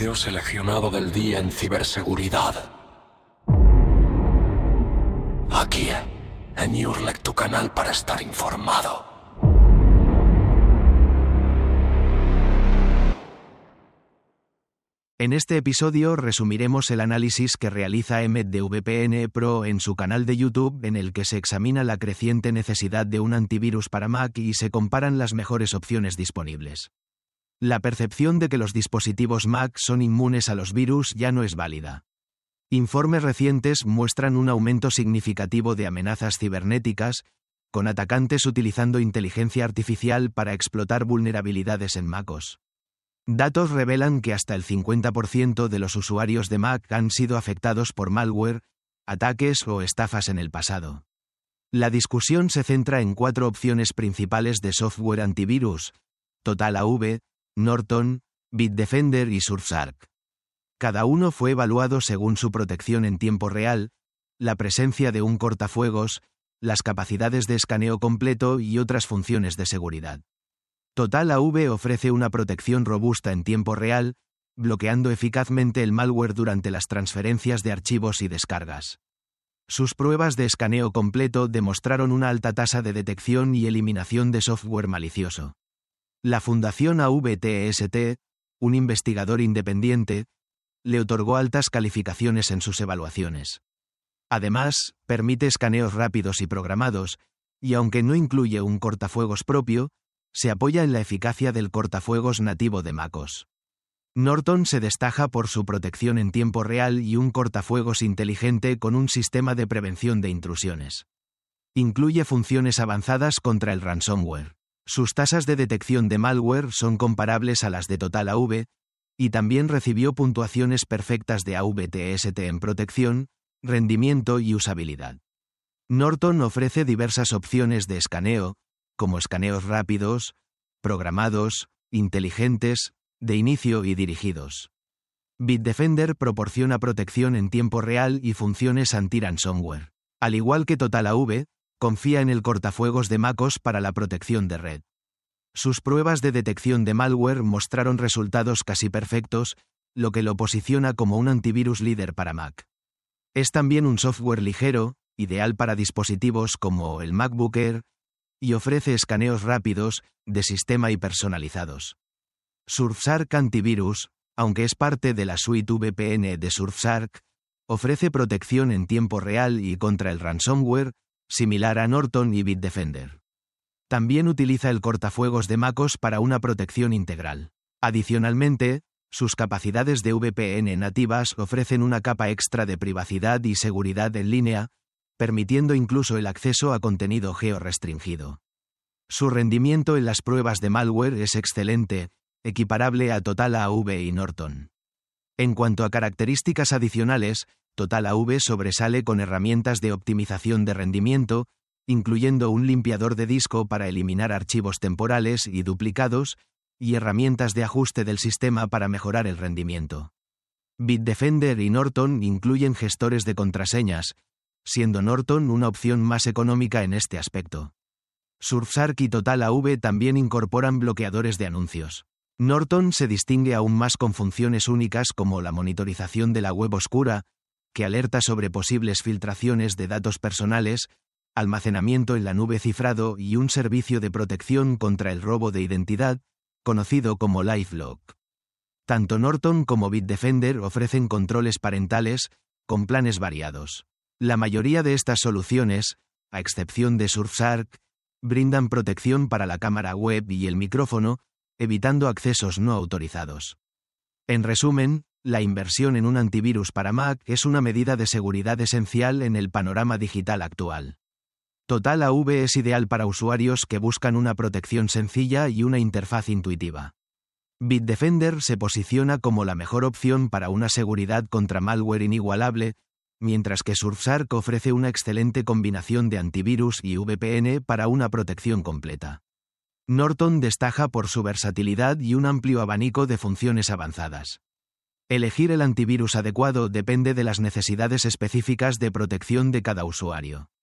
video seleccionado del día en ciberseguridad. Aquí, en Urlec, tu canal para estar informado. En este episodio resumiremos el análisis que realiza Emmet de VPN Pro en su canal de YouTube, en el que se examina la creciente necesidad de un antivirus para Mac y se comparan las mejores opciones disponibles. La percepción de que los dispositivos Mac son inmunes a los virus ya no es válida. Informes recientes muestran un aumento significativo de amenazas cibernéticas, con atacantes utilizando inteligencia artificial para explotar vulnerabilidades en MacOS. Datos revelan que hasta el 50% de los usuarios de Mac han sido afectados por malware, ataques o estafas en el pasado. La discusión se centra en 4 opciones principales de software antivirus: TotalAV, Norton, Bitdefender y Surfshark. Cada uno fue evaluado según su protección en tiempo real, la presencia de un cortafuegos, las capacidades de escaneo completo y otras funciones de seguridad. TotalAV ofrece una protección robusta en tiempo real, bloqueando eficazmente el malware durante las transferencias de archivos y descargas. Sus pruebas de escaneo completo demostraron una alta tasa de detección y eliminación de software malicioso. La Fundación AVTST, un investigador independiente, le otorgó altas calificaciones en sus evaluaciones. Además, permite escaneos rápidos y programados, y aunque no incluye un cortafuegos propio, se apoya en la eficacia del cortafuegos nativo de MacOS. Norton se destaca por su protección en tiempo real y un cortafuegos inteligente con un sistema de prevención de intrusiones. Incluye funciones avanzadas contra el ransomware. Sus tasas de detección de malware son comparables a las de TotalAV, y también recibió puntuaciones perfectas de AVTST en protección, rendimiento y usabilidad. Norton ofrece diversas opciones de escaneo, como escaneos rápidos, programados, inteligentes, de inicio y dirigidos. Bitdefender proporciona protección en tiempo real y funciones anti-ransomware. Al igual que TotalAV, confía en el cortafuegos de MacOS para la protección de red. Sus pruebas de detección de malware mostraron resultados casi perfectos, lo que lo posiciona como un antivirus líder para Mac. Es también un software ligero, ideal para dispositivos como el MacBook Air, y ofrece escaneos rápidos, de sistema y personalizados. Surfshark Antivirus, aunque es parte de la suite VPN de Surfshark, ofrece protección en tiempo real y contra el ransomware, similar a Norton y Bitdefender. También utiliza el cortafuegos de MacOS para una protección integral. Adicionalmente, sus capacidades de VPN nativas ofrecen una capa extra de privacidad y seguridad en línea, permitiendo incluso el acceso a contenido georrestringido. Su rendimiento en las pruebas de malware es excelente, equiparable a TotalAV y Norton. En cuanto a características adicionales, TotalAV sobresale con herramientas de optimización de rendimiento, incluyendo un limpiador de disco para eliminar archivos temporales y duplicados, y herramientas de ajuste del sistema para mejorar el rendimiento. Bitdefender y Norton incluyen gestores de contraseñas, siendo Norton una opción más económica en este aspecto. Surfshark y TotalAV también incorporan bloqueadores de anuncios. Norton se distingue aún más con funciones únicas como la monitorización de la web oscura, que alerta sobre posibles filtraciones de datos personales, almacenamiento en la nube cifrado y un servicio de protección contra el robo de identidad, conocido como LifeLock. Tanto Norton como Bitdefender ofrecen controles parentales, con planes variados. La mayoría de estas soluciones, a excepción de Surfshark, brindan protección para la cámara web y el micrófono, evitando accesos no autorizados. En resumen, la inversión en un antivirus para Mac es una medida de seguridad esencial en el panorama digital actual. TotalAV es ideal para usuarios que buscan una protección sencilla y una interfaz intuitiva. Bitdefender se posiciona como la mejor opción para una seguridad contra malware inigualable, mientras que Surfshark ofrece una excelente combinación de antivirus y VPN para una protección completa. Norton destaca por su versatilidad y un amplio abanico de funciones avanzadas. Elegir el antivirus adecuado depende de las necesidades específicas de protección de cada usuario.